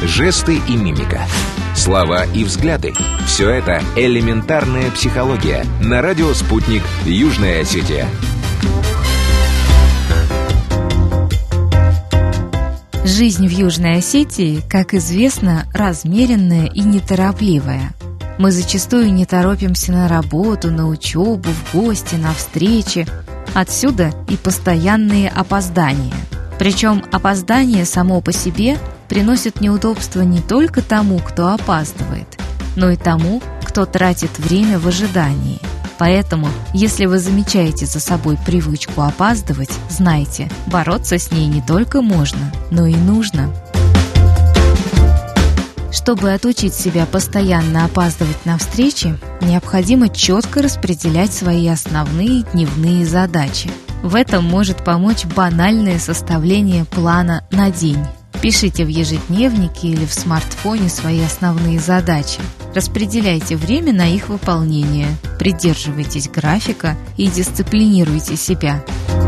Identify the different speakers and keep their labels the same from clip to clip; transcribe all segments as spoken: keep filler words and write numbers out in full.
Speaker 1: жесты и мимика, слова и взгляды. Все это элементарная психология. На радио «Спутник», Южная Осетия.
Speaker 2: Жизнь в Южной Осетии, как известно, размеренная и неторопливая. Мы зачастую не торопимся на работу, на учебу, в гости, на встречи. Отсюда и постоянные опоздания. Причем опоздание само по себе приносит неудобства не только тому, кто опаздывает, но и тому, кто тратит время в ожидании. Поэтому, если вы замечаете за собой привычку опаздывать, знайте, бороться с ней не только можно, но и нужно. Чтобы отучить себя постоянно опаздывать на встречи, необходимо четко распределять свои основные дневные задачи. В этом может помочь банальное составление плана на день. Пишите в ежедневнике или в смартфоне свои основные задачи. Распределяйте время на их выполнение, придерживайтесь графика и дисциплинируйте себя.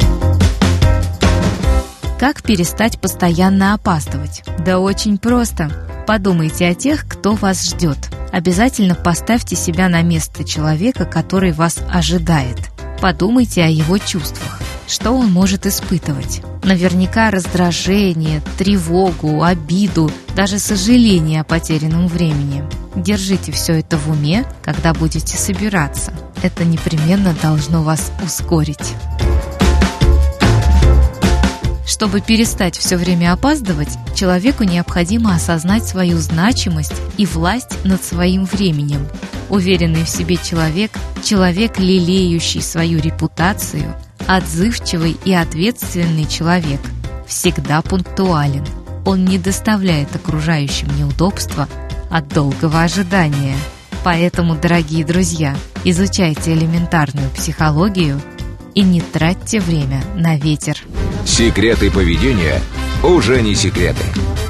Speaker 2: Как перестать постоянно опаздывать? Да очень просто. Подумайте о тех, кто вас ждет. Обязательно поставьте себя на место человека, который вас ожидает. Подумайте о его чувствах. Что он может испытывать? Наверняка раздражение, тревогу, обиду, даже сожаление о потерянном времени. Держите все это в уме, когда будете собираться. Это непременно должно вас ускорить. Чтобы перестать все время опаздывать, человеку необходимо осознать свою значимость и власть над своим временем. Уверенный в себе человек, человек, лелеющий свою репутацию, отзывчивый и ответственный человек, всегда пунктуален. Он не доставляет окружающим неудобства от долгого ожидания. Поэтому, дорогие друзья, изучайте элементарную психологию и не тратьте время на ветер.
Speaker 1: Секреты поведения уже не секреты.